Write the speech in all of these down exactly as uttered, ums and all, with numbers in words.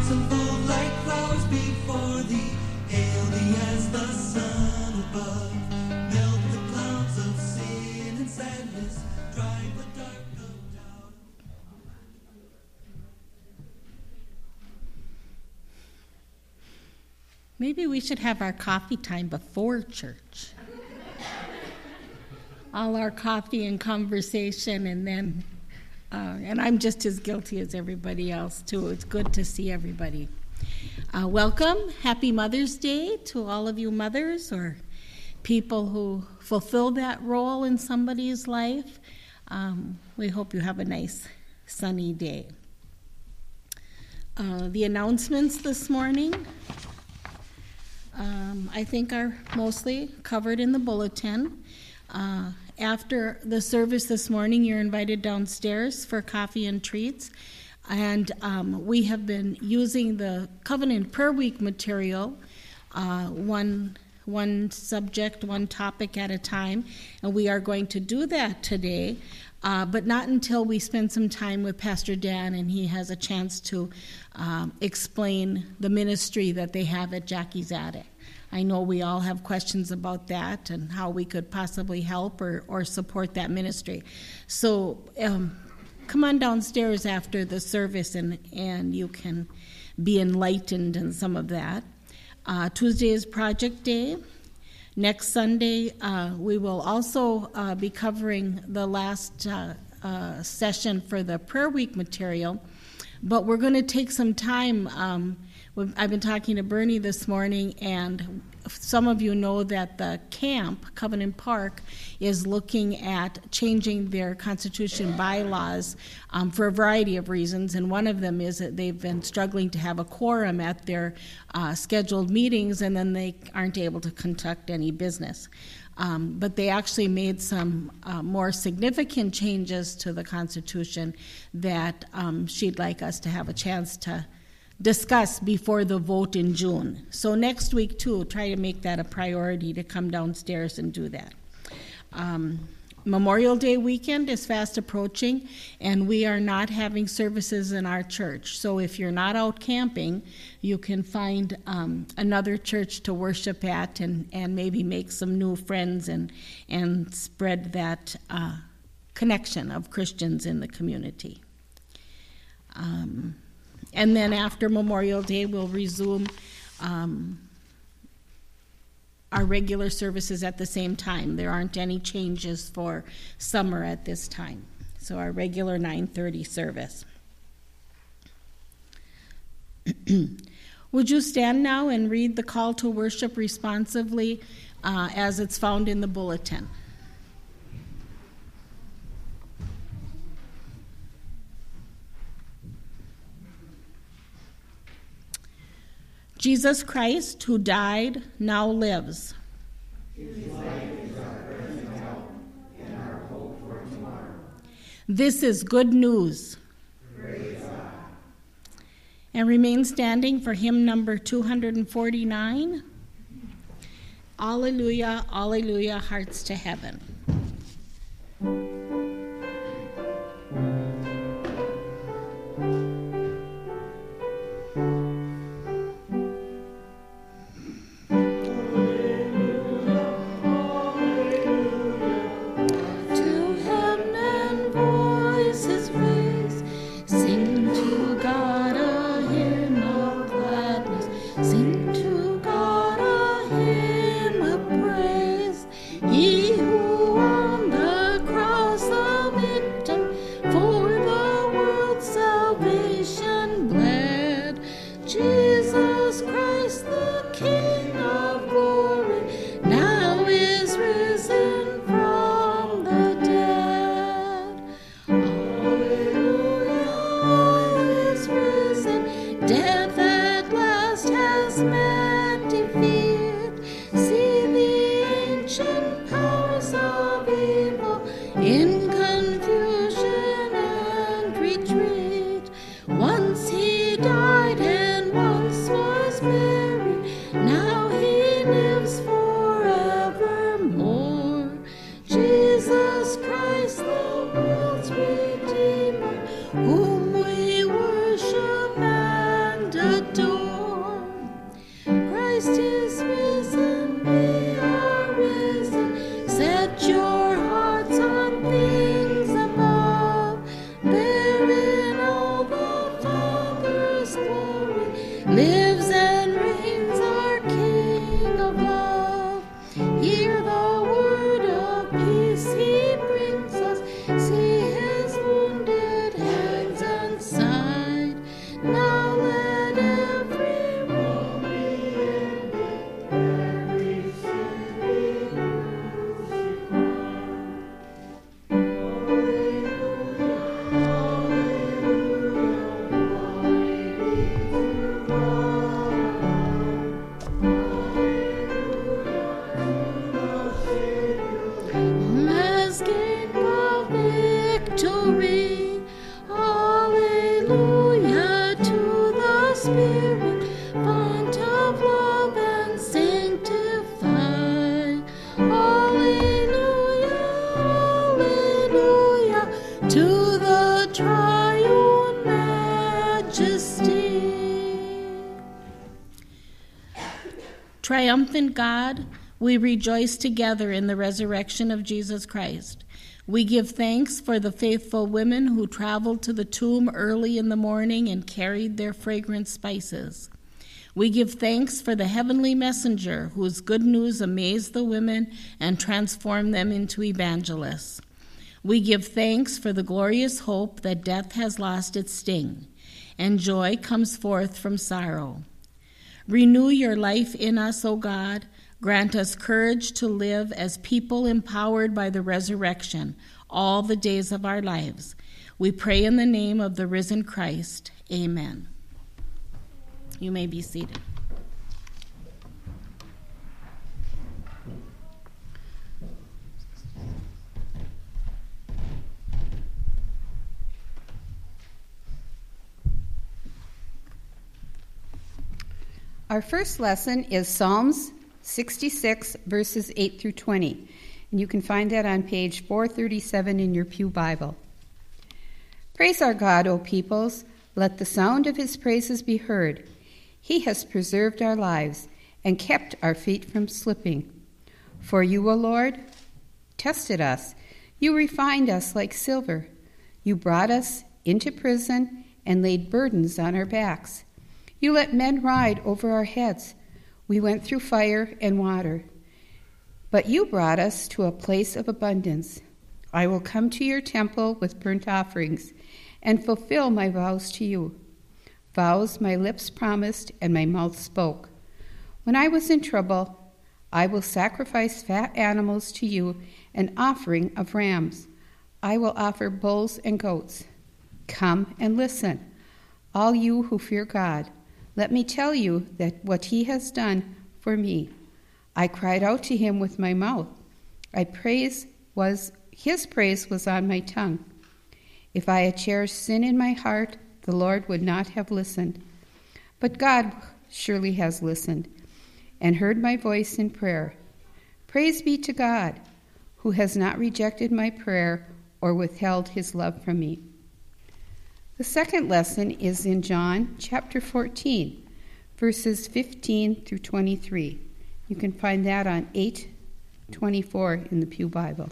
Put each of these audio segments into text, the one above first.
hearts unfold like flowers before thee. Hail thee as the sun above. Melt the clouds of sin and sadness. Drive the dark of doubt. Maybe we should have our coffee time before church. All our coffee and conversation, and then, uh, and I'm just as guilty as everybody else, too. It's good to see everybody. Uh, welcome. Happy Mother's Day to all of you mothers or people who fulfill that role in somebody's life. Um, we hope you have a nice, sunny day. Uh, the announcements this morning, um, I think, are mostly covered in the bulletin. Uh, after the service this morning, you're invited downstairs for coffee and treats. And um, we have been using the Covenant Prayer Week material, uh, one, one subject, one topic at a time. And we are going to do that today, uh, but not until we spend some time with Pastor Dan and he has a chance to um, explain the ministry that they have at Jackie's Attic. I know we all have questions about that and how we could possibly help or, or support that ministry. So um, come on downstairs after the service and, and you can be enlightened in some of that. Uh, Tuesday is Project Day. Next Sunday, uh, we will also uh, be covering the last uh, uh, session for the Prayer Week material, but we're going to take some time. Um, I've been talking to Bernie this morning, and some of you know that the camp, Covenant Park, is looking at changing their constitution bylaws um, for a variety of reasons, and one of them is that they've been struggling to have a quorum at their uh, scheduled meetings, and then they aren't able to conduct any business. Um, but they actually made some uh, more significant changes to the Constitution that um, she'd like us to have a chance to discuss before the vote in June. So next week, too, try to make that a priority to come downstairs and do that. Um, Memorial Day weekend is fast approaching, and we are not having services in our church. So if you're not out camping, you can find um, another church to worship at and, and maybe make some new friends and, and spread that uh, connection of Christians in the community. Um, And then after Memorial Day, we'll resume um, our regular services at the same time. There aren't any changes for summer at this time. So our regular nine thirty service. Would you stand now and read the call to worship responsively uh, as it's found in the bulletin? Jesus Christ, who died, now lives. His life is our present help and our hope for tomorrow. This is good news. Praise God. And remain standing for hymn number two forty-nine. Alleluia, alleluia, hearts to heaven. whom we worship and adore. lives and reigns our King of love. Hear the word of peace he brings us. See his wounded hands and side. Now let every wrong be ended, every sin be crucified. Has gained the victory. Hallelujah to the Spirit, font of love and sanctified. Hallelujah, hallelujah to the triune majesty. Triumphant God, we rejoice together in the resurrection of Jesus Christ. We give thanks for the faithful women who traveled to the tomb early in the morning and carried their fragrant spices. We give thanks for the heavenly messenger whose good news amazed the women and transformed them into evangelists. We give thanks for the glorious hope that death has lost its sting, and joy comes forth from sorrow. Renew your life in us, O God. Grant us courage to live as people empowered by the resurrection all the days of our lives. We pray in the name of the risen Christ. Amen. You may be seated. Our first lesson is Psalms sixty-six, verses eight through twenty. And you can find that on page four thirty-seven in your Pew Bible. Praise our God, O peoples. Let the sound of his praises be heard. He has preserved our lives and kept our feet from slipping. For you, O Lord, tested us. You refined us like silver. You brought us into prison and laid burdens on our backs. You let men ride over our heads. We went through fire and water. But you brought us to a place of abundance. I will come to your temple with burnt offerings and fulfill my vows to you. Vows my lips promised and my mouth spoke. When I was in trouble, I will sacrifice fat animals to you, an offering of rams. I will offer bulls and goats. Come and listen, all you who fear God. Let me tell you that what he has done for me. I cried out to him with my mouth. I praise was his praise was on my tongue. If I had cherished sin in my heart, the Lord would not have listened. But God surely has listened and heard my voice in prayer. Praise be to God, who has not rejected my prayer or withheld his love from me. The second lesson is in John chapter fourteen, verses fifteen through twenty-three. You can find that on eight twenty-four in the Pew Bible.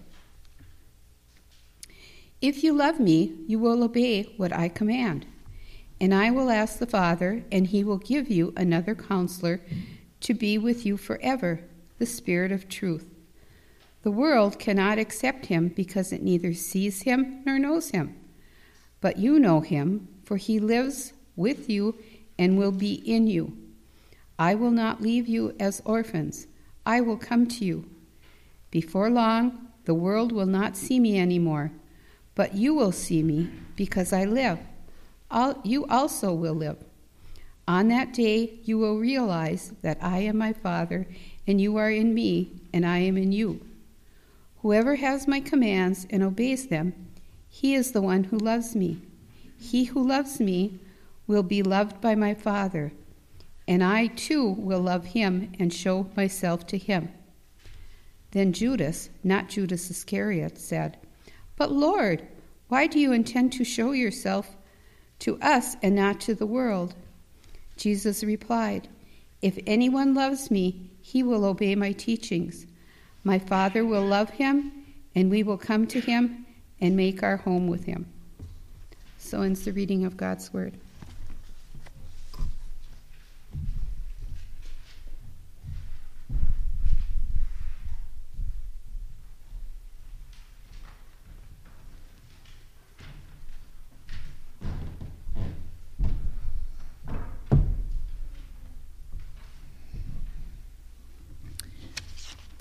If you love me, you will obey what I command. And I will ask the Father, and he will give you another counselor to be with you forever, the Spirit of truth. The world cannot accept him because it neither sees him nor knows him. But you know him, for he lives with you and will be in you. I will not leave you as orphans. I will come to you. Before long, the world will not see me anymore, but you will see me because I live. I'll, you also will live. On that day, you will realize that I am my Father, and you are in me, and I am in you. Whoever has my commands and obeys them, he is the one who loves me. He who loves me will be loved by my Father, and I too will love him and show myself to him. Then Judas, not Judas Iscariot, said, But Lord, why do you intend to show yourself to us and not to the world? Jesus replied, If anyone loves me, he will obey my teachings. My Father will love him, and we will come to him and make our home with him. So ends the reading of God's word.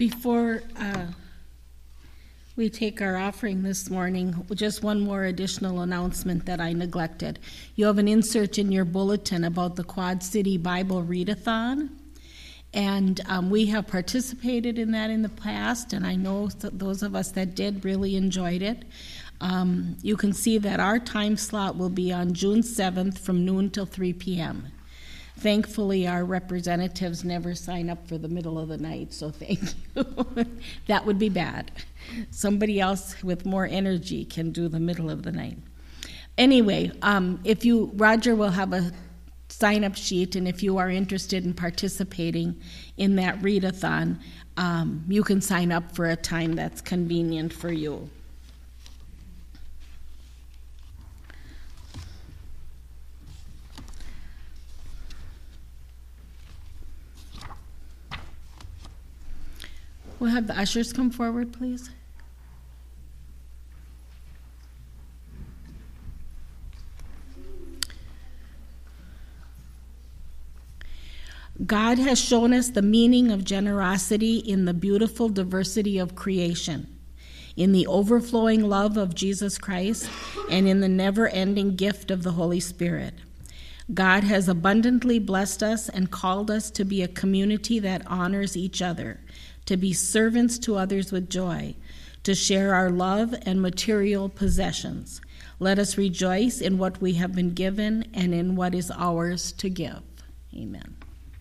Before uh, we take our offering this morning, just one more additional announcement that I neglected. You have an insert in your bulletin about the Quad City Bible Readathon. And um, we have participated in that in the past, and I know that those of us that did really enjoyed it. Um, you can see that our time slot will be on June seventh from noon till three p.m. Thankfully, our representatives never sign up for the middle of the night, so thank you. That would be bad. Somebody else with more energy can do the middle of the night. Anyway, um, if you, Roger will have a sign-up sheet, and if you are interested in participating in that readathon, um, you can sign up for a time that's convenient for you. We'll have the ushers come forward, please. God has shown us the meaning of generosity in the beautiful diversity of creation, in the overflowing love of Jesus Christ, and in the never-ending gift of the Holy Spirit. God has abundantly blessed us and called us to be a community that honors each other, to be servants to others with joy, to share our love and material possessions. Let us rejoice in what we have been given and in what is ours to give. Amen.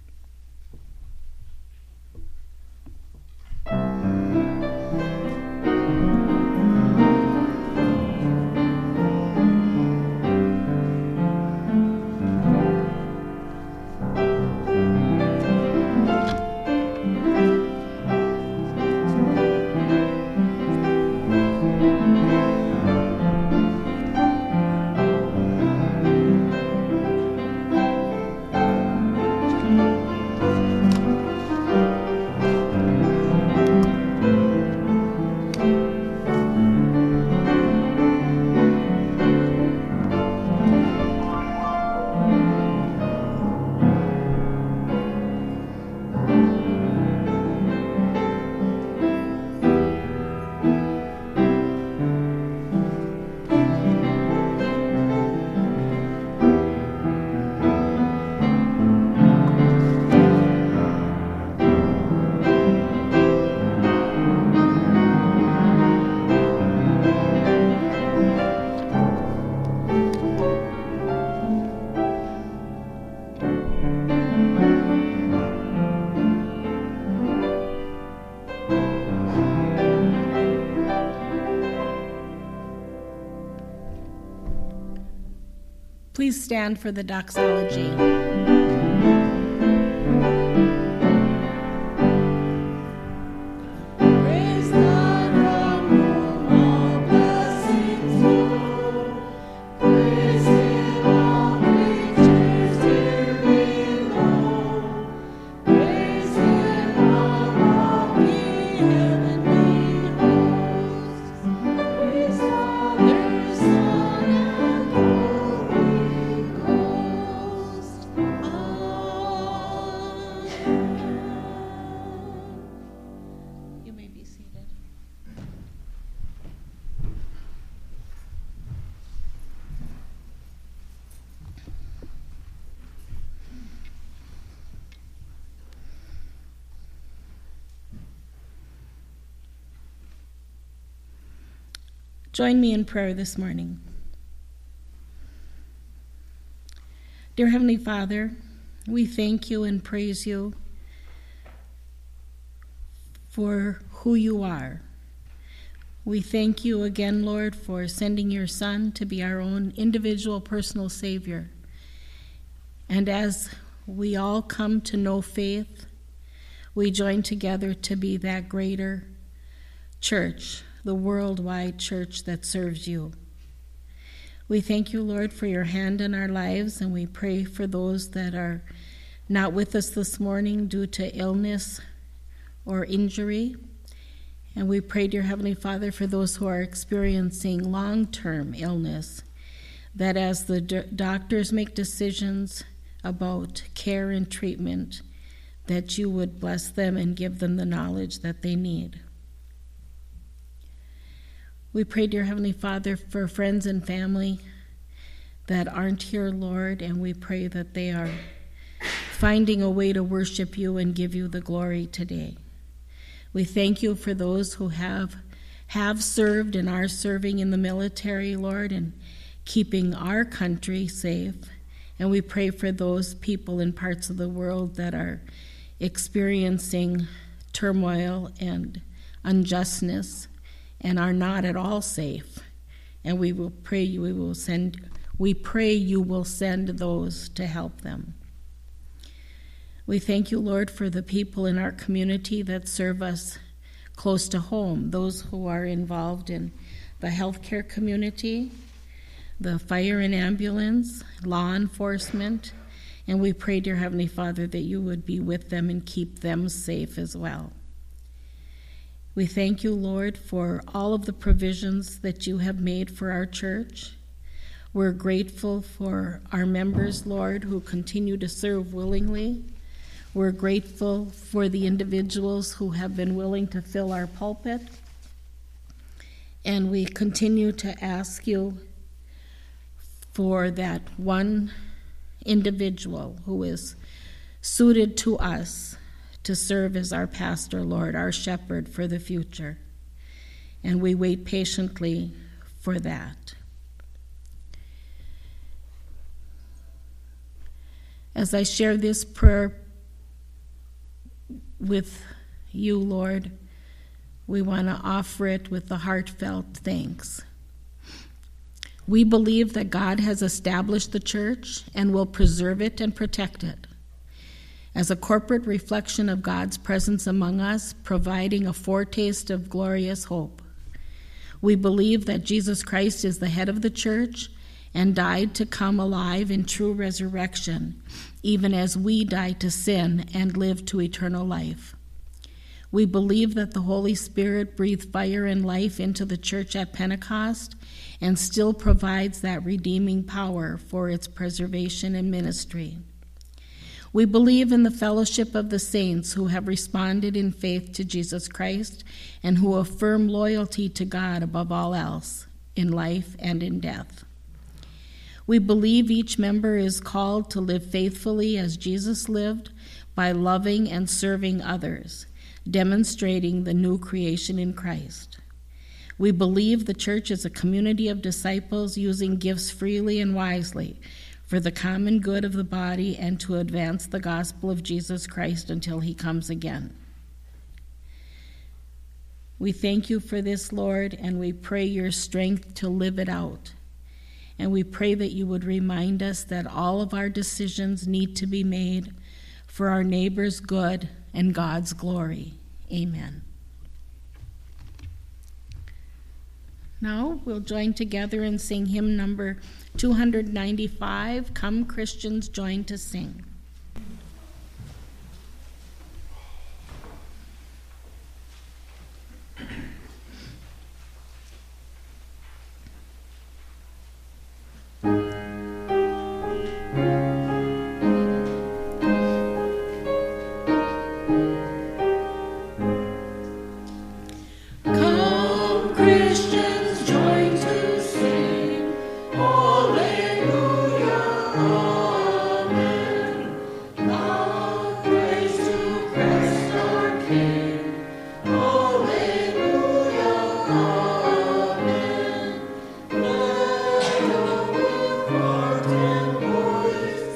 Please stand for the doxology. Join me in prayer this morning. Dear Heavenly Father, we thank you and praise you for who you are. We thank you again, Lord, for sending your Son to be our own individual personal Savior. And as we all come to know faith, we join together to be that greater church, the worldwide church that serves you. We thank you, Lord, for your hand in our lives, and we pray for those that are not with us this morning due to illness or injury. And we pray, dear Heavenly Father, for those who are experiencing long-term illness, that as the do- doctors make decisions about care and treatment, that you would bless them and give them the knowledge that they need. We pray, dear Heavenly Father, for friends and family that aren't here, Lord, and we pray that they are finding a way to worship you and give you the glory today. We thank you for those who have have served and are serving in the military, Lord, and keeping our country safe. And we pray for those people in parts of the world that are experiencing turmoil and unjustness and are not at all safe. And we will pray you we will send we pray you will send those to help them. We thank you, Lord, for the people in our community that serve us close to home, those who are involved in the healthcare community, the fire and ambulance, law enforcement, and we pray, dear Heavenly Father, that you would be with them and keep them safe as well. We thank you, Lord, for all of the provisions that you have made for our church. We're grateful for our members, Lord, who continue to serve willingly. We're grateful for the individuals who have been willing to fill our pulpit. And we continue to ask you for that one individual who is suited to us to serve as our pastor, Lord, our shepherd for the future. And we wait patiently for that. As I share this prayer with you, Lord, we want to offer it with the heartfelt thanks. We believe that God has established the church and will preserve it and protect it as a corporate reflection of God's presence among us, providing a foretaste of glorious hope. We believe that Jesus Christ is the head of the church and died to come alive in true resurrection, even as we died to sin and live to eternal life. We believe that the Holy Spirit breathed fire and life into the church at Pentecost and still provides that redeeming power for its preservation and ministry. We believe in the fellowship of the saints who have responded in faith to Jesus Christ and who affirm loyalty to God above all else, in life and in death. We believe each member is called to live faithfully as Jesus lived by loving and serving others, demonstrating the new creation in Christ. We believe the church is a community of disciples using gifts freely and wisely for the common good of the body and to advance the gospel of Jesus Christ until he comes again. We thank you for this, Lord, and we pray your strength to live it out. And we pray that you would remind us that all of our decisions need to be made for our neighbor's good and God's glory. Amen. Now we'll join together and sing hymn number two ninety-five, Come Christians Join to Sing. Voice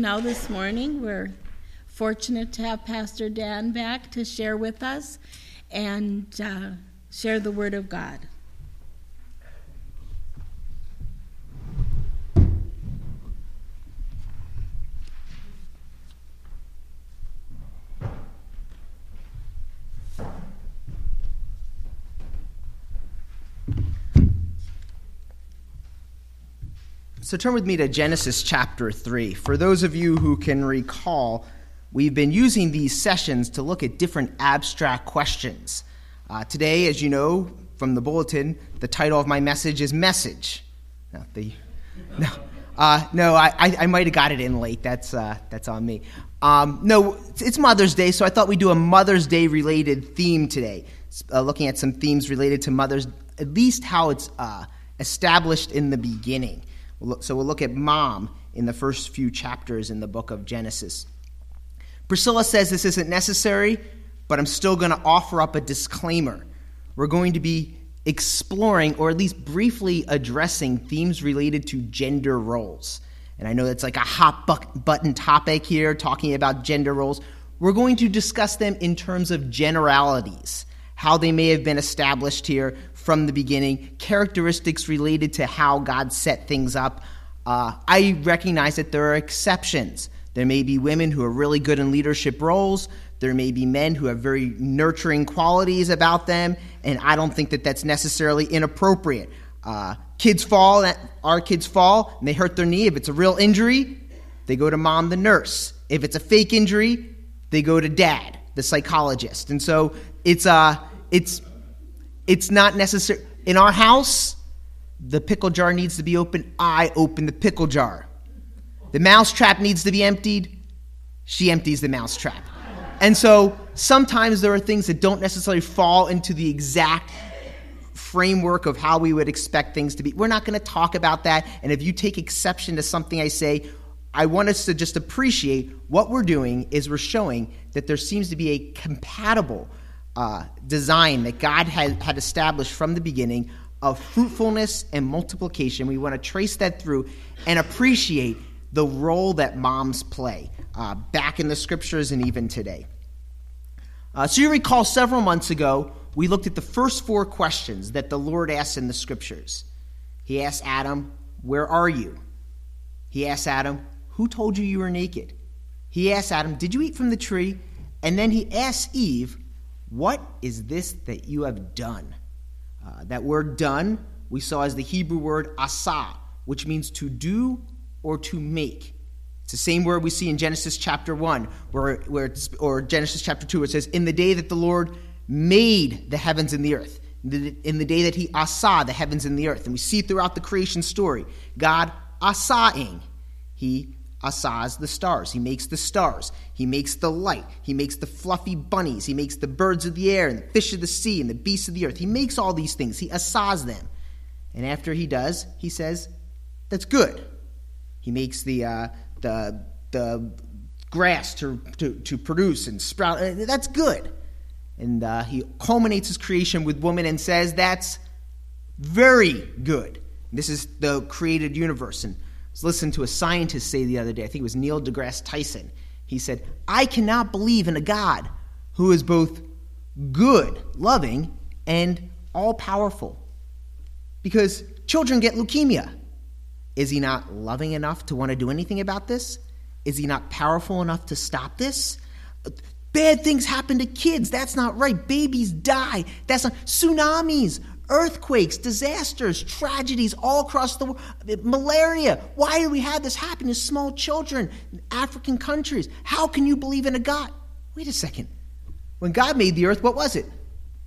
now this morning. We're fortunate to have Pastor Dan back to share with us and uh, share the Word of God. So turn with me to Genesis chapter three. For those of you who can recall, we've been using these sessions to look at different abstract questions. Uh, today, as you know from the bulletin, the title of my message is Message. No, the, no, uh, no I, I, I might have got it in late. That's uh, that's on me. Um, no, it's Mother's Day, so I thought we'd do a Mother's Day related theme today, uh, looking at some themes related to mothers, at least how it's uh, established in the beginning. So we'll look at mom in the first few chapters in the book of Genesis. Priscilla says this isn't necessary, but I'm still going to offer up a disclaimer. We're going to be exploring, or at least briefly addressing, themes related to gender roles. And I know that's like a hot button topic here, talking about gender roles. We're going to discuss them in terms of generalities, how they may have been established here from the beginning, characteristics related to how God set things up. Uh, I recognize that there are exceptions. There may be women who are really good in leadership roles. There may be men who have very nurturing qualities about them, and I don't think that that's necessarily inappropriate. Uh, kids fall, our kids fall, and they hurt their knee. If it's a real injury, they go to mom, the nurse. If it's a fake injury, they go to dad, the psychologist. And so it's uh, it's it's not necessary. In our house, the pickle jar needs to be open. I open the pickle jar. The mouse trap needs to be emptied. She empties the mouse trap. And so sometimes there are things that don't necessarily fall into the exact framework of how we would expect things to be. We're not going to talk about that. And if you take exception to something I say, I want us to just appreciate what we're doing is we're showing that there seems to be a compatible uh, design that God had, had established from the beginning of fruitfulness and multiplication. We want to trace that through and appreciate the role that moms play uh, back in the scriptures and even today. Uh, so you recall several months ago, we looked at the first four questions that the Lord asked in the scriptures. He asked Adam, "Where are you?" He asked Adam, "Who told you you were naked?" He asked Adam, "Did you eat from the tree?" And then he asked Eve, "What is this that you have done?" Uh, that word "done" we saw as the Hebrew word "asa," which means to do or to make. It's the same word we see in Genesis chapter one, where, where it's, or Genesis chapter two, where it says, "In the day that the Lord made the heavens and the earth," in the day that he asa the heavens and the earth. And we see throughout the creation story, God asaing. He asas the stars. He makes the stars. He makes the light. He makes the fluffy bunnies. He makes the birds of the air and the fish of the sea and the beasts of the earth. He makes all these things. He asas them. And after he does, he says, "That's good." He makes the uh, the the grass to, to, to produce and sprout. That's good. And uh, he culminates his creation with woman and says, "That's very good." And this is the created universe. And I was listening to a scientist say the other day, I think it was Neil deGrasse Tyson. He said, "I cannot believe in a God who is both good, loving, and all-powerful. Because children get leukemia. Is he not loving enough to want to do anything about this? Is he not powerful enough to stop this? Bad things happen to kids. That's not right. Babies die. That's not tsunamis, earthquakes, disasters, tragedies all across the world. Malaria. Why do we have this happen to small children in African countries? How can you believe in a God?" Wait a second. When God made the earth, what was it?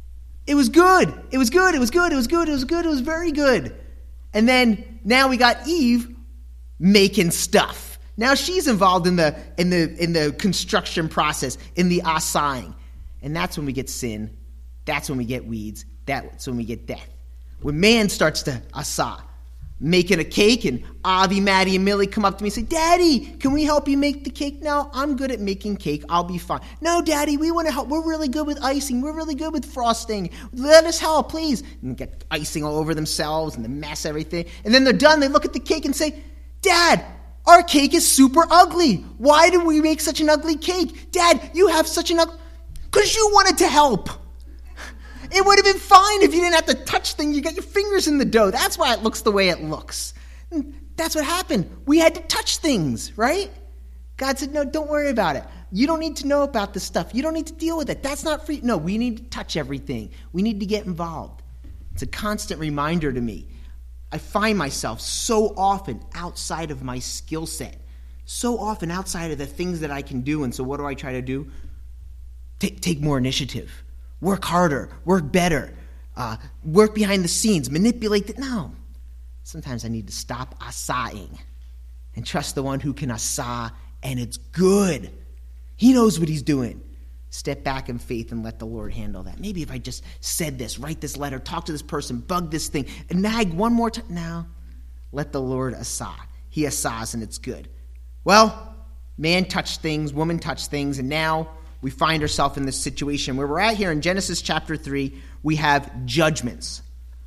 It was good. It was good. It was good. It was good. It was good. It was very good. And then now we got Eve making stuff. Now she's involved in the in the in the construction process, in the asaing. And that's when we get sin. That's when we get weeds. That's when we get death. When man starts to asa, making a cake, and Avi, Maddie, and Millie come up to me and say, "Daddy, can we help you make the cake?" "No, I'm good at making cake. I'll be fine." "No, Daddy, we want to help. We're really good with icing. We're really good with frosting. Let us help, please." And get icing all over themselves and the mess everything. And then they're done. They look at the cake and say, "Dad, Our cake is super ugly. Why do we make such an ugly cake? Dad, you have such an ugly... Because you wanted to help. It would have been fine if you didn't have to touch things. You got your fingers in the dough. That's why it looks the way it looks. That's what happened. We had to touch things, right? God said, no, don't worry about it. You don't need to know about this stuff. You don't need to deal with it. That's not free. No, we need to touch everything. We need to get involved. It's a constant reminder to me. I find myself so often outside of my skill set, so often outside of the things that I can do. And so what do I try to do? Take, take more initiative, work harder, work better, uh, work behind the scenes, manipulate the... No. Sometimes I need to stop asa'ing and trust the one who can asa, and it's good. He knows what he's doing. Step back in faith and let the Lord handle that. Maybe if I just said this, write this letter, talk to this person, bug this thing, and nag one more time. Now, let the Lord asa. He asas, and it's good. Well, man touched things, woman touched things, and now we find ourselves in this situation where we're at here in Genesis chapter three. We have judgments.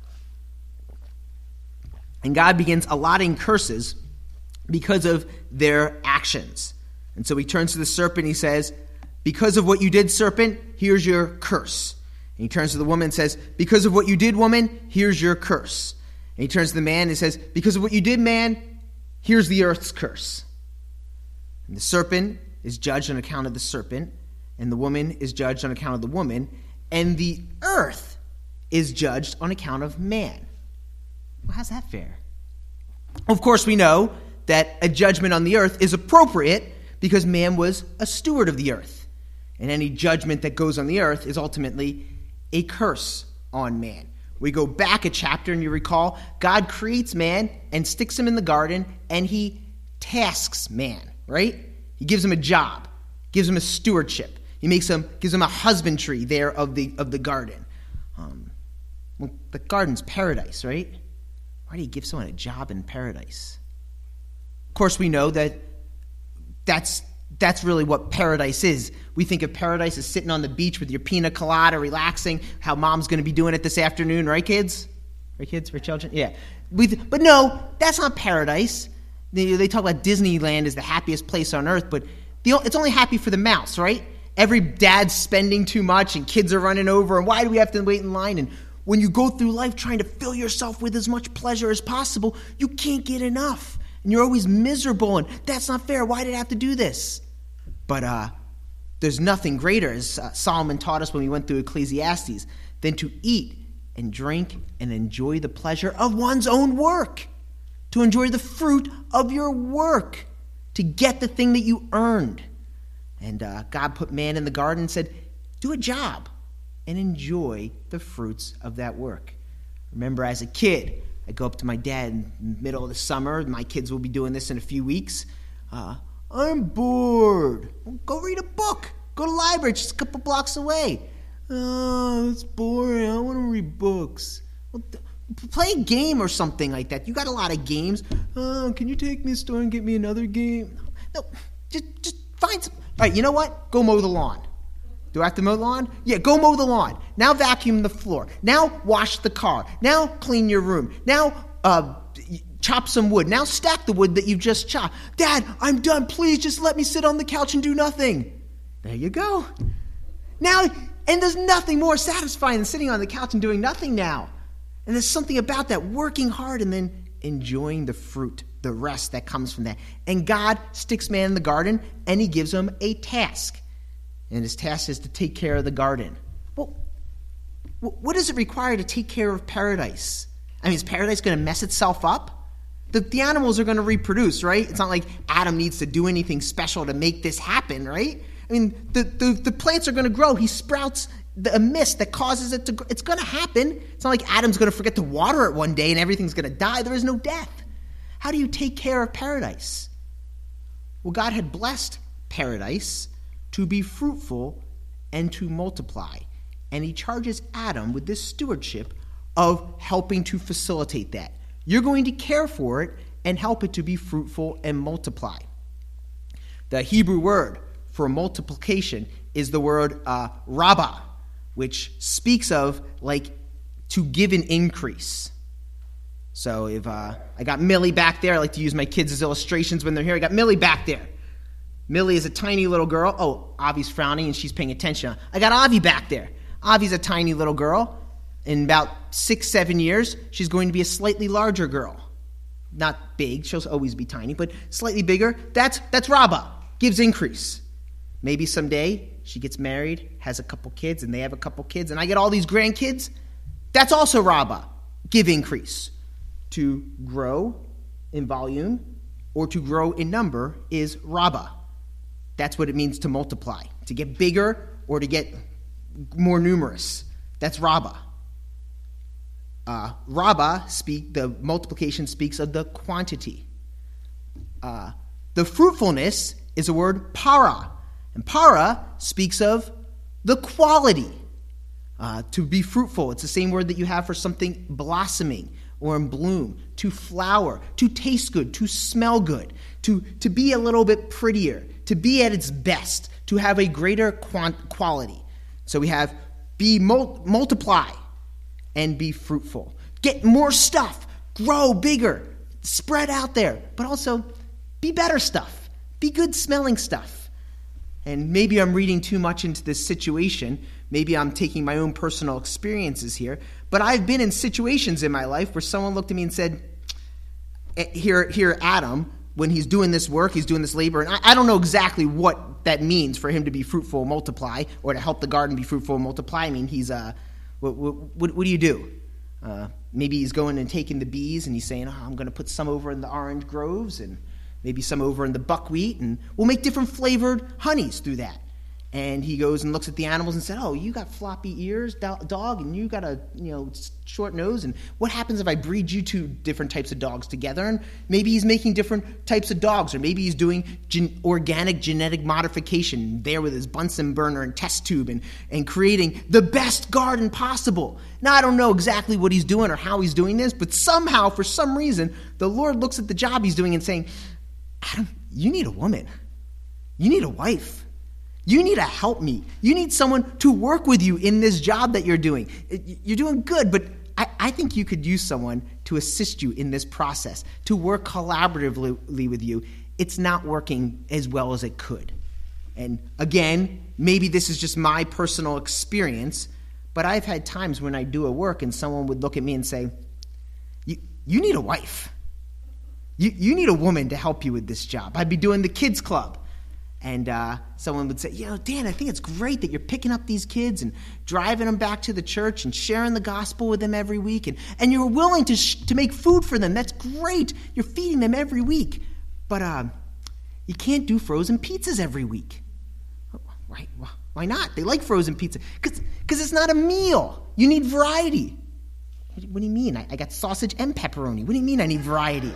And God begins allotting curses because of their actions. And so he turns to the serpent, he says, because of what you did, serpent, here's your curse. And he turns to the woman and says, because of what you did, woman, here's your curse. And he turns to the man and says, because of what you did, man, here's the earth's curse. And the serpent is judged on account of the serpent, and the woman is judged on account of the woman, and the earth is judged on account of man. Well, how's that fair? Of course, we know that a judgment on the earth is appropriate because man was a steward of the earth. And any judgment that goes on the earth is ultimately a curse on man. We go back a chapter and you recall, God creates man and sticks him in the garden and he tasks man, right? He gives him a job, gives him a stewardship. He makes him, gives him a husbandry there of the of the garden. Um, well, the garden's paradise, right? Why do you give someone a job in paradise? Of course, we know that that's that's really what paradise is. We think of paradise as sitting on the beach with your pina colada, relaxing, how mom's going to be doing it this afternoon, right, kids? Right, kids? Right, children? Yeah. We th- but no, that's not paradise. They, they talk about Disneyland as the happiest place on earth, but the, it's only happy for the mouse, right? Every dad's spending too much and kids are running over, and why do we have to wait in line? And when you go through life trying to fill yourself with as much pleasure as possible, you can't get enough. And you're always miserable, and that's not fair. Why did I have to do this? But uh, there's nothing greater, as uh, Solomon taught us when we went through Ecclesiastes, than to eat and drink and enjoy the pleasure of one's own work, to enjoy the fruit of your work, to get the thing that you earned. And uh, God put man in the garden and said, do a job and enjoy the fruits of that work. Remember, as a kid, I go up to my dad in the middle of the summer. My kids will be doing this in a few weeks. Uh, I'm bored. Well, go read a book. Go to the library, just a couple blocks away. Oh, it's boring. I want to read books. Well, th- play a game or something like that. You got a lot of games. Oh, can you take me to the store and get me another game? No, no just, just find some. All right, you know what? Go mow the lawn. Do I have to mow the lawn? Yeah, go mow the lawn. Now vacuum the floor. Now wash the car. Now clean your room. Now uh, chop some wood. Now stack the wood that you've just chopped. Dad, I'm done. Please just let me sit on the couch and do nothing. There you go. Now, and there's nothing more satisfying than sitting on the couch and doing nothing now. And there's something about that, working hard and then enjoying the fruit, the rest that comes from that. And God sticks man in the garden and he gives him a task. And his task is to take care of the garden. Well, what does it require to take care of paradise? I mean, is paradise going to mess itself up? The, the animals are going to reproduce, right? It's not like Adam needs to do anything special to make this happen, right? I mean, the, the, the plants are going to grow. He sprouts the, a mist that causes it to grow. It's going to happen. It's not like Adam's going to forget to water it one day and everything's going to die. There is no death. How do you take care of paradise? Well, God had blessed paradise to be fruitful and to multiply. And he charges Adam with this stewardship of helping to facilitate that. You're going to care for it and help it to be fruitful and multiply. The Hebrew word for multiplication is the word uh, rabbah, which speaks of like to give an increase. So if uh, I got Millie back there, I like to use my kids as illustrations when they're here. I got Millie back there. Millie is a tiny little girl. Oh, Avi's frowning and she's paying attention. I got Avi back there. Avi's a tiny little girl. In about six, seven years, she's going to be a slightly larger girl. Not big, she'll always be tiny, but slightly bigger. That's that's Rabbah, gives increase. Maybe someday she gets married, has a couple kids, and they have a couple kids, and I get all these grandkids. That's also Rabbah, give increase. To grow in volume or to grow in number is Rabbah. That's what it means to multiply, to get bigger or to get more numerous. That's Rabbah. Uh, Rabbah, speak, the multiplication speaks of the quantity. Uh, the fruitfulness is a word para, and para speaks of the quality. Uh, to be fruitful, it's the same word that you have for something blossoming or in bloom, to flower, to taste good, to smell good, to, to be a little bit prettier, to be at its best, to have a greater quant- quality. So we have be mul- multiply and be fruitful. Get more stuff, grow bigger, spread out there, but also be better stuff, be good smelling stuff. And maybe I'm reading too much into this situation. Maybe I'm taking my own personal experiences here. But I've been in situations in my life where someone looked at me and said, here, here Adam, when he's doing this work, he's doing this labor, and I, I don't know exactly what that means for him to be fruitful and multiply, or to help the garden be fruitful and multiply. I mean, he's, uh, what, what, what do you do? Uh, maybe he's going and taking the bees, and he's saying, oh, I'm going to put some over in the orange groves, and maybe some over in the buckwheat, and we'll make different flavored honeys through that. And he goes and looks at the animals and said, oh, you got floppy ears, do- dog, and you got a you know short nose. And what happens if I breed you two different types of dogs together? And maybe he's making different types of dogs, or maybe he's doing gen- organic genetic modification there with his Bunsen burner and test tube and, and creating the best garden possible. Now, I don't know exactly what he's doing or how he's doing this, but somehow, for some reason, the Lord looks at the job he's doing and saying, Adam, you need a woman. You need a wife. You need to help me. You need someone to work with you in this job that you're doing. You're doing good, but I, I think you could use someone to assist you in this process, to work collaboratively with you. It's not working as well as it could. And again, maybe this is just my personal experience, but I've had times when I do a work and someone would look at me and say, you, you need a wife. You, you need a woman to help you with this job. I'd be doing the kids club. And uh, someone would say, you know, Dan, I think it's great that you're picking up these kids and driving them back to the church and sharing the gospel with them every week. And, and you're willing to sh- to make food for them. That's great. You're feeding them every week. But uh, you can't do frozen pizzas every week. Right? Why not? They like frozen pizza. Because it's not a meal. You need variety. What do you mean? I, I got sausage and pepperoni. What do you mean I need variety?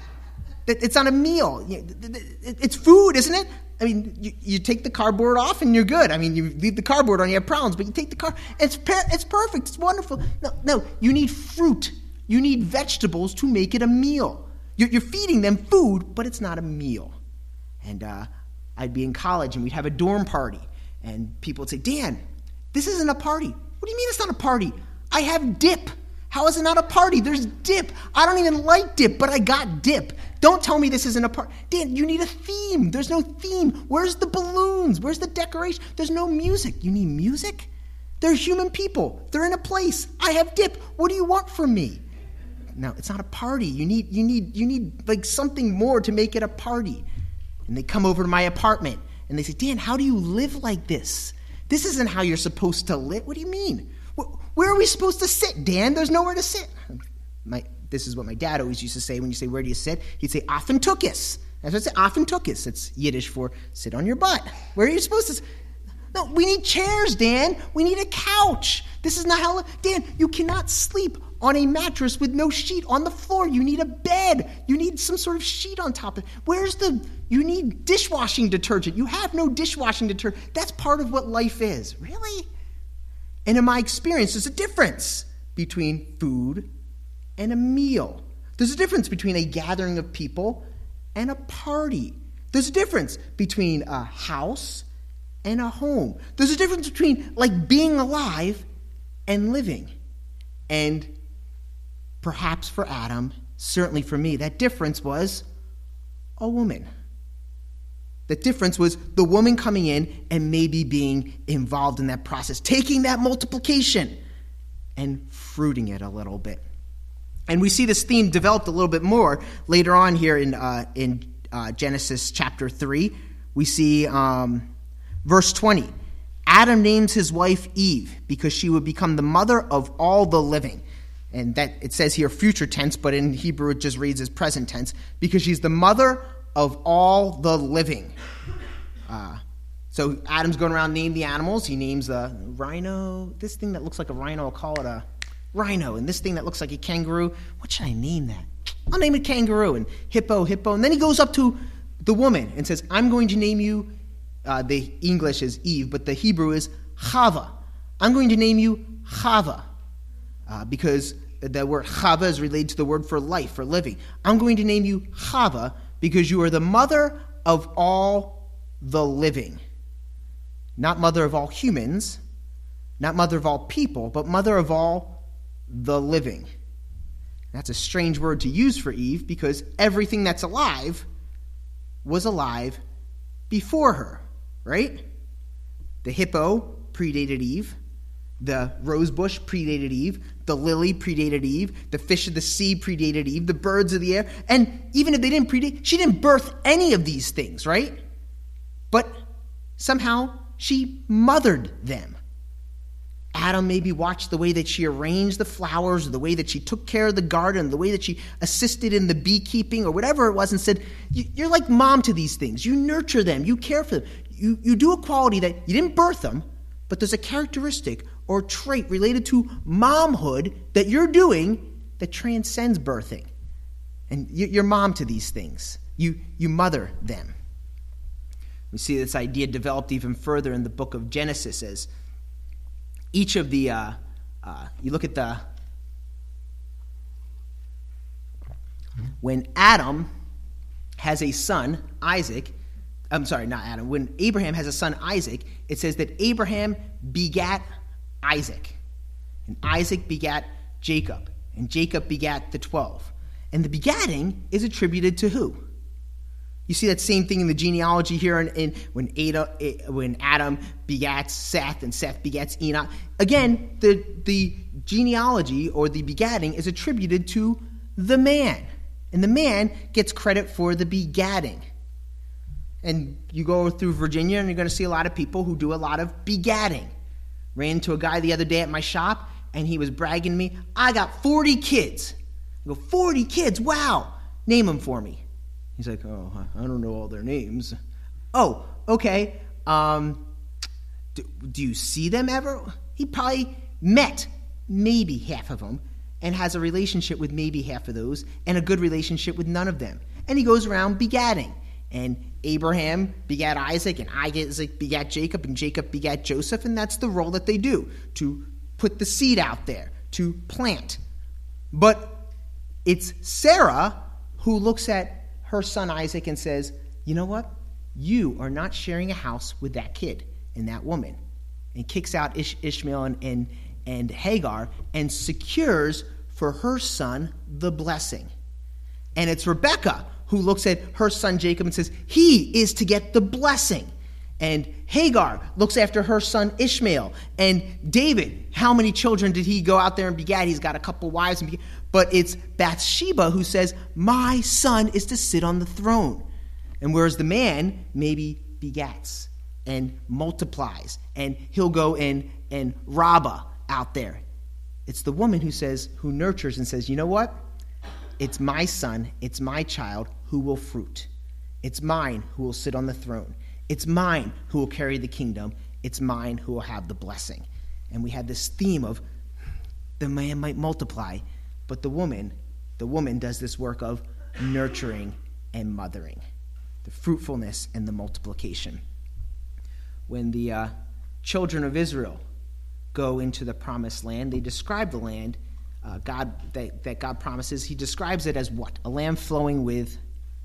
It's not a meal. It's food, isn't it? I mean, you, you take the cardboard off and you're good. I mean, you leave the cardboard on, you have problems, but you take the car. It's per, it's perfect. It's wonderful. No, no, you need fruit. You need vegetables to make it a meal. You're, you're feeding them food, but it's not a meal. And uh, I'd be in college and we'd have a dorm party, and people would say, Dan, this isn't a party. What do you mean it's not a party? I have dip. How is it not a party? There's dip. I don't even like dip, but I got dip. Don't tell me this isn't a party. Dan, you need a theme. There's no theme. Where's the balloons? Where's the decoration? There's no music. You need music? They're human people. They're in a place. I have dip. What do you want from me? No, it's not a party. You need, you need, you need like something more to make it a party. And they come over to my apartment and they say, Dan, how do you live like this? This isn't how you're supposed to live. What do you mean? Where are we supposed to sit, Dan? There's nowhere to sit. My, this is what my dad always used to say when you say, where do you sit? He'd say, Affentukis. That's what I say, Affentukis. It's Yiddish for sit on your butt. Where are you supposed to sit? No, we need chairs, Dan. We need a couch. This is not how... Dan, you cannot sleep on a mattress with no sheet on the floor. You need a bed. You need some sort of sheet on top of it. Where's the... You need dishwashing detergent. You have no dishwashing detergent. That's part of what life is. Really? And in my experience, there's a difference between food and a meal. There's a difference between a gathering of people and a party. There's a difference between a house and a home. There's a difference between like being alive and living. And perhaps for Adam, certainly for me, that difference was a woman. The difference was the woman coming in and maybe being involved in that process, taking that multiplication and fruiting it a little bit. And we see this theme developed a little bit more later on here in uh, in uh, Genesis chapter three. We see um, verse twenty. Adam names his wife Eve because she would become the mother of all the living. And that it says here future tense, but in Hebrew it just reads as present tense, because she's the mother of all the living. Uh, so Adam's going around naming the animals. He names the rhino, this thing that looks like a rhino, I'll call it a rhino, and this thing that looks like a kangaroo. What should I name that? I'll name it kangaroo, and hippo, hippo. And then he goes up to the woman and says, I'm going to name you, uh, the English is Eve, but the Hebrew is Chava. I'm going to name you Chava, uh, because the word Chava is related to the word for life, for living. I'm going to name you Chava because you are the mother of all the living. Not mother of all humans, not mother of all people, but mother of all the living. That's a strange word to use for Eve because everything that's alive was alive before her, right? The hippo predated Eve. The rose bush predated Eve. The lily predated Eve. The fish of the sea predated Eve. The birds of the air. And even if they didn't predate, she didn't birth any of these things, right? But somehow she mothered them. Adam maybe watched the way that she arranged the flowers, or the way that she took care of the garden, the way that she assisted in the beekeeping, or whatever it was, and said, you're like mom to these things. You nurture them. You care for them. You, you do a quality that you didn't birth them, but there's a characteristic or trait related to momhood that you're doing that transcends birthing. And you're mom to these things. You, you mother them. We see this idea developed even further in the book of Genesis as each of the, uh, uh, you look at the, when Adam has a son, Isaac, I'm sorry, not Adam, when Abraham has a son, Isaac, it says that Abraham begat Isaac, and Isaac begat Jacob, and Jacob begat the twelve. And the begatting is attributed to who? You see that same thing in the genealogy here in, in when, Ada, when Adam begats Seth and Seth begats Enoch. Again, the, the genealogy or the begatting is attributed to the man. And the man gets credit for the begatting. And you go through Virginia and you're going to see a lot of people who do a lot of begatting. Ran into a guy the other day at my shop and he was bragging to me, I got forty kids. I go, forty kids? Wow. Name them for me. He's like, oh, I don't know all their names. Oh, okay. Um, do, do you see them ever? He probably met maybe half of them and has a relationship with maybe half of those and a good relationship with none of them. And he goes around begatting. And Abraham begat Isaac, and Isaac begat Jacob, and Jacob begat Joseph, and that's the role that they do, to put the seed out there, to plant. But it's Sarah who looks at her son Isaac and says, you know what? You are not sharing a house with that kid and that woman. And kicks out Ish- Ishmael and, and, and Hagar and secures for her son the blessing. And it's Rebekah who looks at her son Jacob and says, he is to get the blessing. And Hagar looks after her son Ishmael. And David, how many children did he go out there and begat? He's got a couple wives. And begat. But it's Bathsheba who says, my son is to sit on the throne. And whereas the man maybe begats and multiplies, and he'll go and, and Rabbah out there. It's the woman who says, who nurtures and says, you know what? It's my son, it's my child who will fruit. It's mine who will sit on the throne. It's mine who will carry the kingdom. It's mine who will have the blessing. And we had this theme of the man might multiply, but the woman, the woman does this work of nurturing and mothering, the fruitfulness and the multiplication. When the uh, children of Israel go into the promised land, they describe the land uh, God that, that God promises. He describes it as what? A land flowing with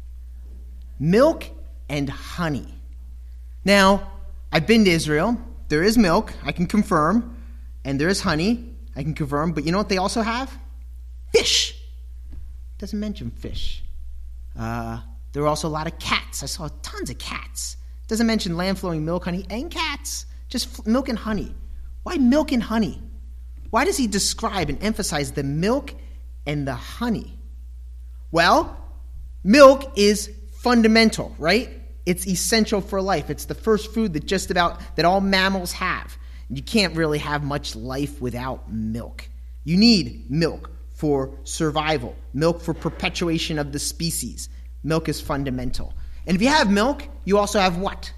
milk and honey. Now, I've been to Israel. There is milk, I can confirm, and there is honey, I can confirm, but you know what they also have? Fish. Doesn't mention fish. Uh, there were also a lot of cats. I saw tons of cats. Doesn't mention land flowing milk, honey, and cats. Just f- milk and honey. Why milk and honey? Why does he describe and emphasize the milk and the honey? Well, milk is fundamental, right? It's essential for life. It's the first food that just about that all mammals have. You can't really have much life without milk. You need milk for survival, milk for perpetuation of the species. Milk is fundamental. And if you have milk, you also have what?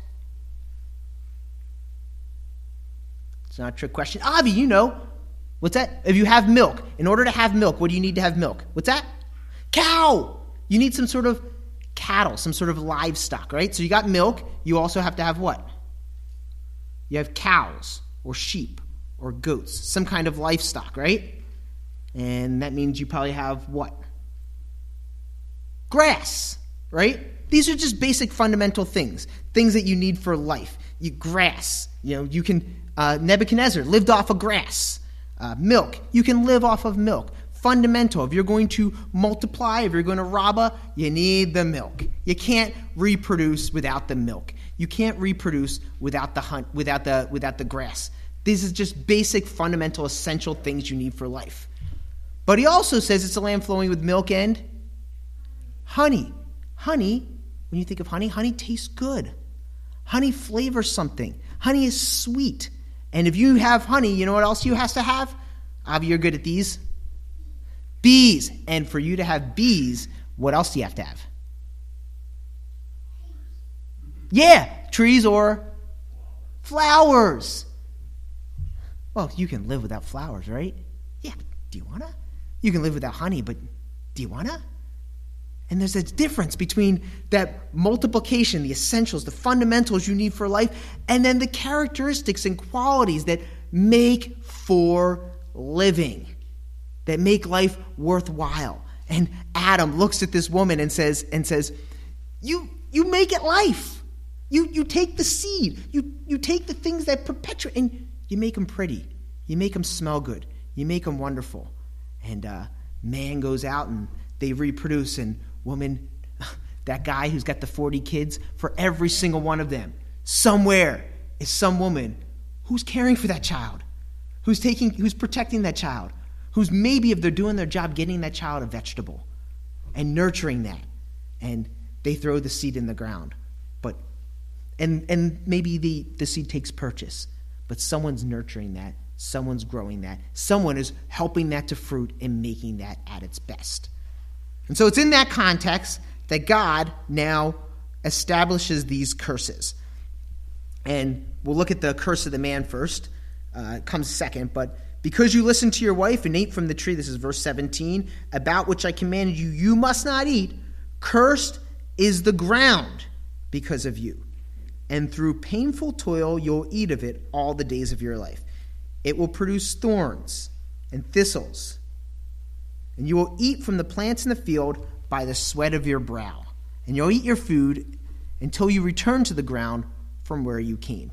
It's not a trick question. Avi, you know. What's that? If you have milk, in order to have milk, what do you need to have milk? What's that? Cow! You need some sort of cattle, some sort of livestock, right? So you got milk, you also have to have what? You have cows or sheep or goats, some kind of livestock, right? And that means you probably have what? Grass, right? These are just basic fundamental things, things that you need for life. You grass, you know, you can, uh, Nebuchadnezzar lived off of grass. Uh, milk, you can live off of milk. Fundamental. If you're going to multiply, if you're going to rabba, you need the milk. You can't reproduce without the milk. You can't reproduce without the hunt, without the without the grass. These are just basic, fundamental, essential things you need for life. But he also says it's a land flowing with milk and honey. Honey, when you think of honey, honey tastes good. Honey flavors something. Honey is sweet. And if you have honey, you know what else you has to have? Avi, you're good at these. Bees. And for you to have bees, what else do you have to have? Yeah, trees or flowers. Well, you can live without flowers, right? Yeah, do you want to? You can live without honey, but do you want to? And there's a difference between that multiplication, the essentials, the fundamentals you need for life, and then the characteristics and qualities that make for living, that make life worthwhile. And Adam looks at this woman and says, and says, you you make it life. You you take the seed. You you take the things that perpetuate, and you make them pretty. You make them smell good. You make them wonderful. And uh, man goes out and they reproduce, and woman, that guy who's got the forty kids, for every single one of them, somewhere is some woman who's caring for that child, who's taking, who's protecting that child, who's maybe, if they're doing their job, getting that child a vegetable and nurturing that. And they throw the seed in the ground. But and and maybe the, the seed takes purchase, but someone's nurturing that, someone's growing that, someone is helping that to fruit and making that at its best. And so it's in that context that God now establishes these curses. And we'll look at the curse of the man first. Uh, it comes second. But because you listened to your wife and ate from the tree, this is verse seventeen, about which I commanded you, you must not eat. Cursed is the ground because of you. And through painful toil you'll eat of it all the days of your life. It will produce thorns and thistles. And you will eat from the plants in the field by the sweat of your brow. And you'll eat your food until you return to the ground from where you came.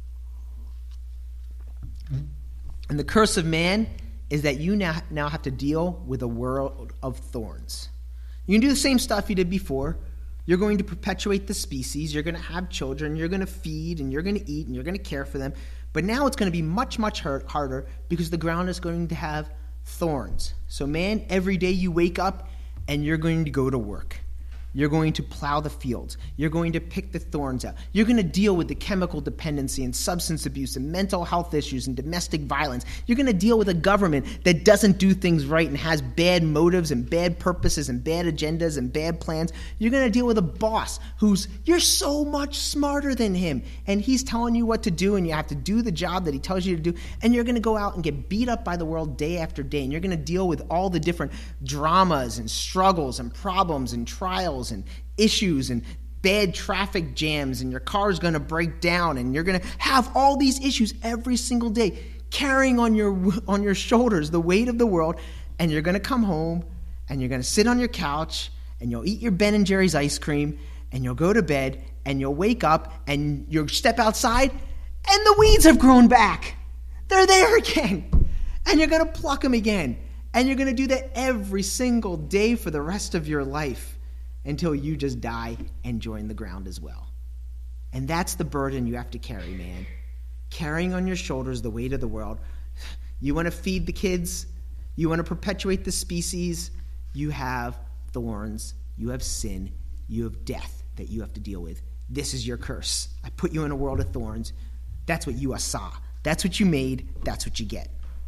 And the curse of man is that you now, now have to deal with a world of thorns. You can do the same stuff you did before. You're going to perpetuate the species. You're going to have children. You're going to feed, and you're going to eat, and you're going to care for them. But now it's going to be much, much hard, harder because the ground is going to have thorns. So man, every day you wake up and you're going to go to work. You're going to plow the fields. You're going to pick the thorns out. You're going to deal with the chemical dependency and substance abuse and mental health issues and domestic violence. You're going to deal with a government that doesn't do things right and has bad motives and bad purposes and bad agendas and bad plans. You're going to deal with a boss who's, you're so much smarter than him, and he's telling you what to do, and you have to do the job that he tells you to do, and you're going to go out and get beat up by the world day after day, and you're going to deal with all the different dramas and struggles and problems and trials and issues and bad traffic jams, and your car's going to break down, and you're going to have all these issues every single day, carrying on your on your shoulders the weight of the world. And you're going to come home and you're going to sit on your couch and you'll eat your Ben and Jerry's ice cream and you'll go to bed and you'll wake up and you'll step outside and the weeds have grown back. They're there again, and you're going to pluck them again. And you're going to do that every single day for the rest of your life until you just die and join the ground as well. And that's the burden you have to carry, man. Carrying on your shoulders the weight of the world. You want to feed the kids? You want to perpetuate the species? You have thorns. You have sin. You have death that you have to deal with. This is your curse. I put you in a world of thorns. That's what you saw. That's what you made. That's what you get.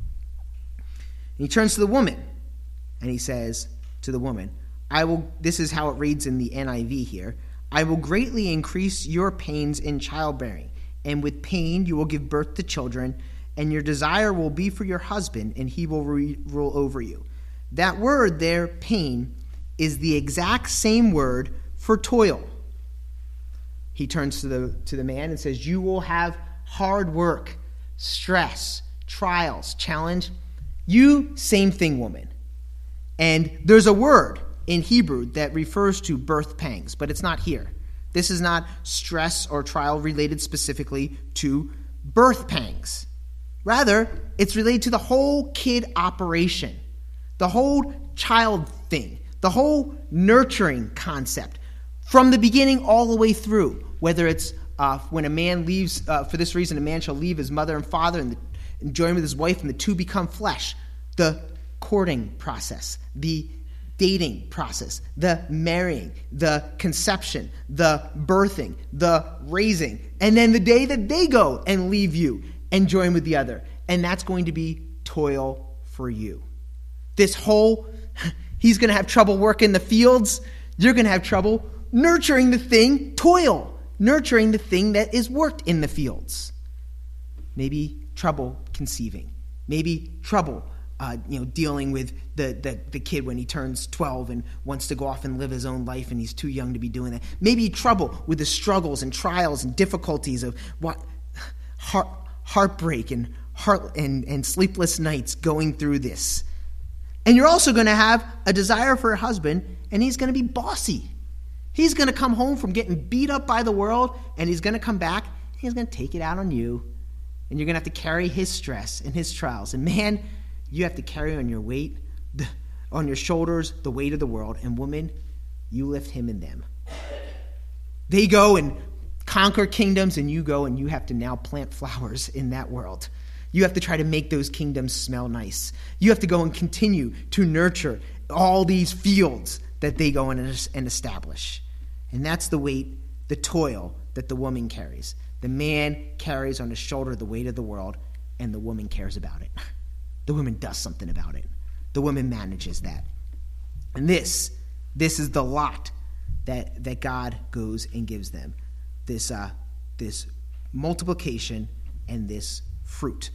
And he turns to the woman, and he says to the woman, I will, this is how it reads in the N I V here, I will greatly increase your pains in childbearing, and with pain you will give birth to children, and your desire will be for your husband, and he will re- rule over you. That word there, pain, is the exact same word for toil. He turns to the to the man and says, you will have hard work, stress, trials, challenge. You, same thing, woman. And there's a word in Hebrew that refers to birth pangs, but it's not here. This is not stress or trial related specifically to birth pangs. Rather, it's related to the whole kid operation, the whole child thing, the whole nurturing concept from the beginning all the way through, whether it's uh, when a man leaves, uh, for this reason, a man shall leave his mother and father and, the, and join with his wife, and the two become flesh. The courting process, the dating process, the marrying, the conception, the birthing, the raising, and then the day that they go and leave you and join with the other. And that's going to be toil for you. This whole, he's going to have trouble working the fields. You're going to have trouble nurturing the thing, toil, nurturing the thing that is worked in the fields. Maybe trouble conceiving. Maybe trouble Uh, you know, dealing with the, the, the kid when he turns twelve and wants to go off and live his own life and he's too young to be doing that. Maybe trouble with the struggles and trials and difficulties of what heart, heartbreak and heart and, and sleepless nights going through this. And you're also going to have a desire for a husband, and he's going to be bossy. He's going to come home from getting beat up by the world, and he's going to come back and he's going to take it out on you. And you're going to have to carry his stress and his trials. And man, you have to carry on your weight, the, on your shoulders, the weight of the world. And woman, you lift him and them. They go and conquer kingdoms, and you go and you have to now plant flowers in that world. You have to try to make those kingdoms smell nice. You have to go and continue to nurture all these fields that they go in and establish. And that's the weight, the toil that the woman carries. The man carries on his shoulder the weight of the world, and the woman cares about it. The woman does something about it. The woman manages that. And this, this is the lot that, that God goes and gives them. This, uh, this multiplication and this fruit.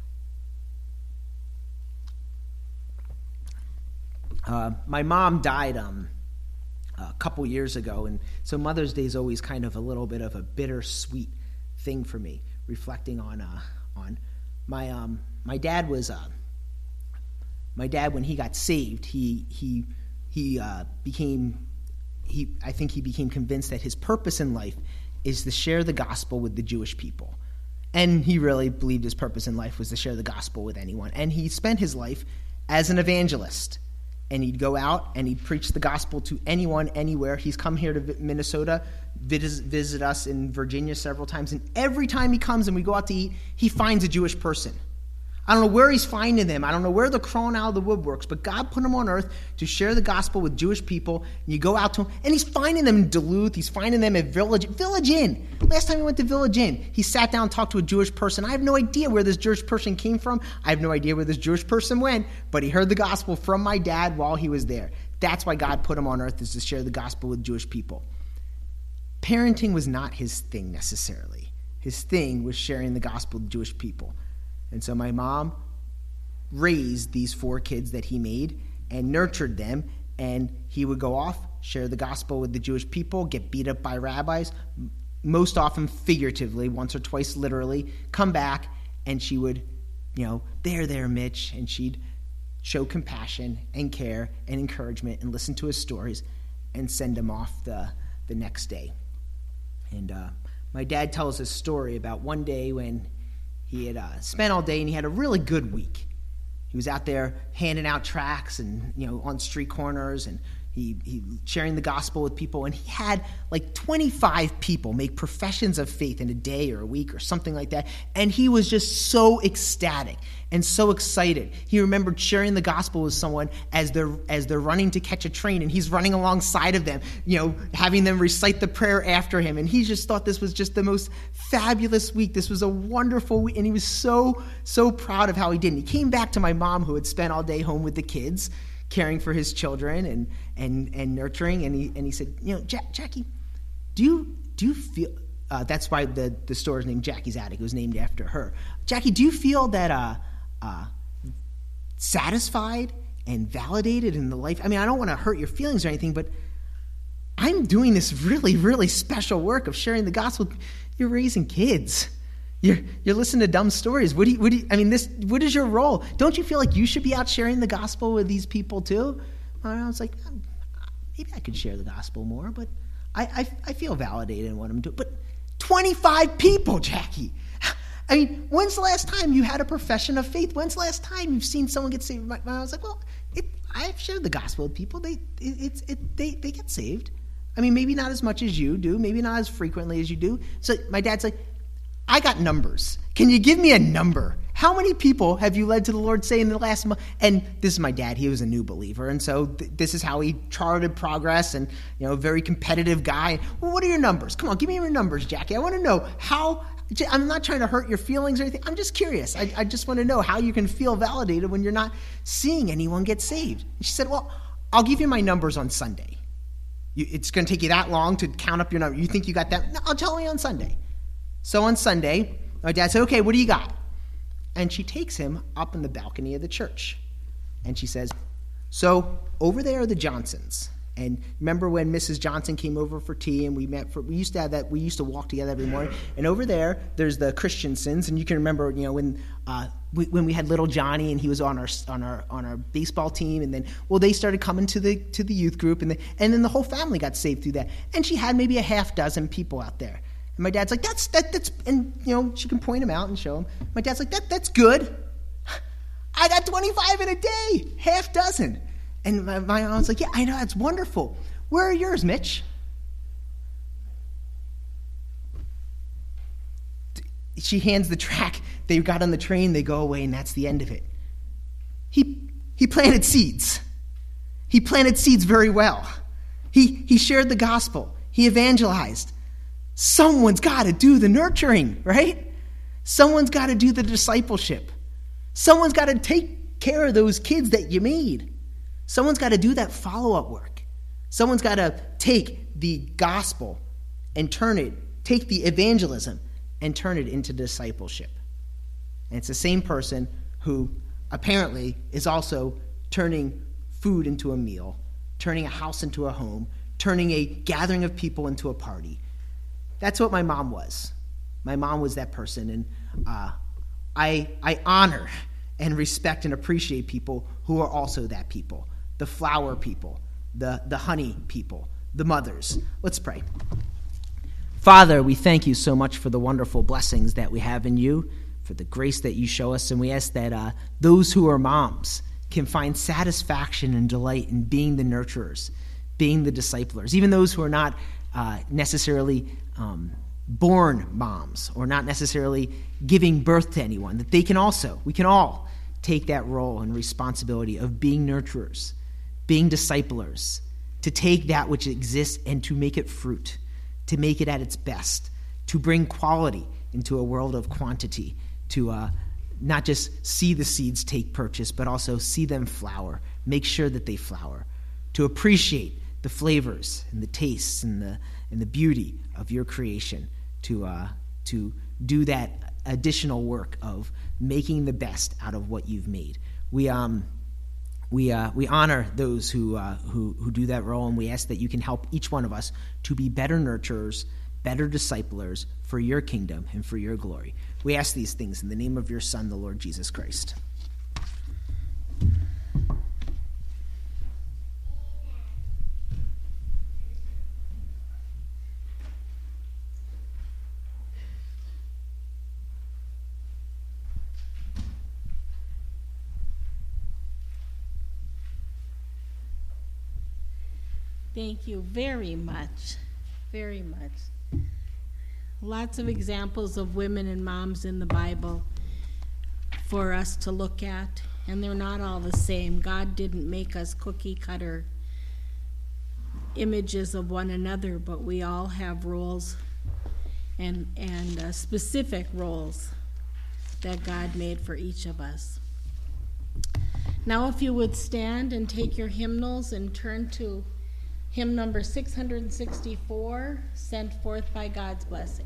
Uh, my mom died um, a couple years ago, and so Mother's Day is always kind of a little bit of a bittersweet thing for me, reflecting on uh, on my um, my dad was uh, my dad when he got saved, he he he uh, became he I think he became convinced that his purpose in life is to share the gospel with the Jewish people. And he really believed his purpose in life was to share the gospel with anyone. And he spent his life as an evangelist. And he'd go out and he'd preach the gospel to anyone, anywhere. He's come here to Minnesota, visit, visit us in Virginia several times. And every time he comes and we go out to eat, he finds a Jewish person. I don't know where he's finding them. I don't know where they're crawling out of the woodworks. But God put him on earth to share the gospel with Jewish people. And you go out to him, and he's finding them in Duluth. He's finding them at Village, Village Inn. Last time he went to Village Inn, he sat down and talked to a Jewish person. I have no idea where this Jewish person came from. I have no idea where this Jewish person went. But he heard the gospel from my dad while he was there. That's why God put him on earth, is to share the gospel with Jewish people. Parenting was not his thing necessarily. His thing was sharing the gospel with Jewish people. And so my mom raised these four kids that he made and nurtured them, and he would go off, share the gospel with the Jewish people, get beat up by rabbis, most often figuratively, once or twice literally, come back, and she would, you know, there, there, Mitch, and she'd show compassion and care and encouragement and listen to his stories and send him off the, the next day. And uh, my dad tells a story about one day when he had uh, spent all day, and he had a really good week. he was out there handing out tracts and, you know, on street corners, and he, he sharing the gospel with people. And he had like twenty-five people make professions of faith in a day or a week or something like that. And he was just so ecstatic and so excited. He remembered sharing the gospel with someone as they're as they're running to catch a train, and he's running alongside of them, you know, having them recite the prayer after him. And he just thought this was just the most fabulous week. This was a wonderful week, and he was so, so proud of how he did. And he came back to my mom, who had spent all day home with the kids, caring for his children and and and nurturing, and he and he said, you know, Jack, Jackie, do you do you feel? Uh, that's why the the store is named Jackie's Attic. It was named after her. Jackie, do you feel that uh, uh, satisfied and validated in the life? I mean, I don't want to hurt your feelings or anything, but I'm doing this really, really special work of sharing the gospel. You're raising kids. You're you're listening to dumb stories. What do you, what do you, I mean, this, what is your role? Don't you feel like you should be out sharing the gospel with these people too? I was like, maybe I could share the gospel more, but I, I, I feel validated in what I'm doing. But twenty-five people, Jackie. I mean, when's the last time you had a profession of faith? When's the last time you've seen someone get saved? I was like, well, it, I've shared the gospel with people. They, it, it's, it, they, they get saved. I mean, maybe not as much as you do, maybe not as frequently as you do. So my dad's like, I got numbers. Can you give me a number? How many people have you led to the Lord, say, in the last month? And this is my dad. He was a new believer. And so th- this is how he charted progress, and, you know, a very competitive guy. Well, what are your numbers? Come on, give me your numbers, Jackie. I want to know how. I'm not trying to hurt your feelings or anything. I'm just curious. I, I just want to know how you can feel validated when you're not seeing anyone get saved. And she said, well, I'll give you my numbers on Sunday. You, it's going to take you that long to count up your number. You think you got that? No, I'll tell you on Sunday. So on Sunday, my dad said, okay, what do you got? And she takes him up in the balcony of the church. And she says, so over there are the Johnsons. And remember when Missus Johnson came over for tea, and we met for, we used to have that, we used to walk together every morning. And over there, there's the Christiansons. And you can remember, you know, when uh, we, when we had little Johnny, and he was on our on our on our baseball team. And then, well, they started coming to the to the youth group, and the, and then the whole family got saved through that. And she had maybe a half dozen people out there. And my dad's like, that's, that, that's, and, you know, she can point him out and show him. My dad's like, that, that's good. I got twenty-five in a day, half dozen. And my, my mom's like, yeah, I know, that's wonderful. Where are yours, Mitch? She hands the track. They got on the train, they go away, and that's the end of it. He, he planted seeds. He planted seeds very well. He, he shared the gospel. He evangelized. Someone's got to do the nurturing, right? Someone's got to do the discipleship. Someone's got to take care of those kids that you made. Someone's got to do that follow-up work. Someone's got to take the gospel and turn it, take the evangelism and turn it into discipleship. And it's the same person who apparently is also turning food into a meal, turning a house into a home, turning a gathering of people into a party. That's what my mom was. My mom was that person, and uh, I I honor and respect and appreciate people who are also that people. The flower people, the, the honey people, the mothers. Let's pray. Father, we thank you so much for the wonderful blessings that we have in you, for the grace that you show us, and we ask that uh, those who are moms can find satisfaction and delight in being the nurturers, being the disciplers, even those who are not uh, necessarily um, born moms or not necessarily giving birth to anyone, that they can also, we can all take that role and responsibility of being nurturers, being disciplers, to take that which exists and to make it fruit, to make it at its best, to bring quality into a world of quantity, to uh, not just see the seeds take purchase, but also see them flower, make sure that they flower, to appreciate the flavors and the tastes and the and the beauty of your creation, to uh, to do that additional work of making the best out of what you've made. We um we uh, we honor those who uh, who who do that role, and we ask that you can help each one of us to be better nurturers, better disciplers for your kingdom and for your glory. We ask these things in the name of your Son, the Lord Jesus Christ. Thank you very much, very much. Lots of examples of women and moms in the Bible for us to look at, and they're not all the same. God didn't make us cookie cutter images of one another, but we all have roles and, and uh, specific roles that God made for each of us. Now if you would stand and take your hymnals and turn to hymn number six hundred sixty-four, Sent Forth by God's Blessing.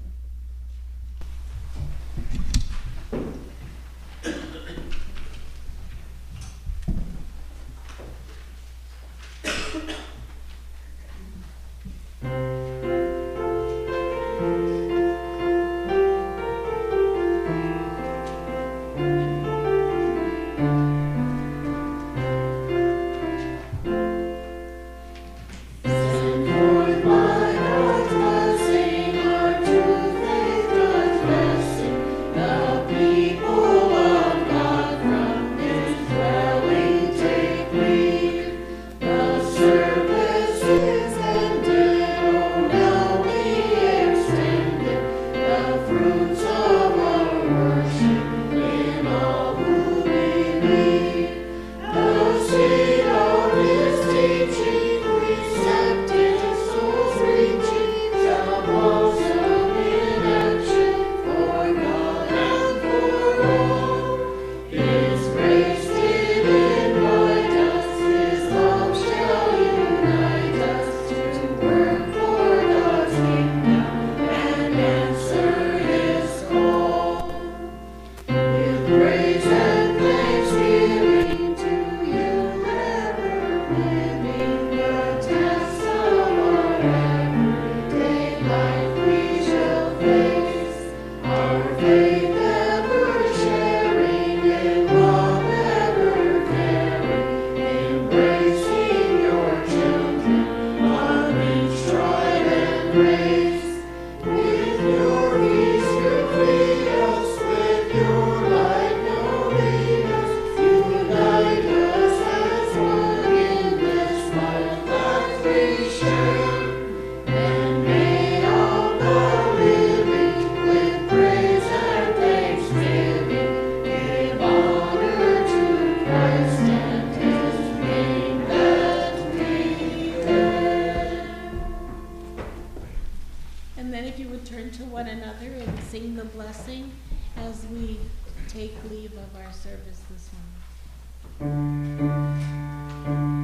Take leave of our service this morning.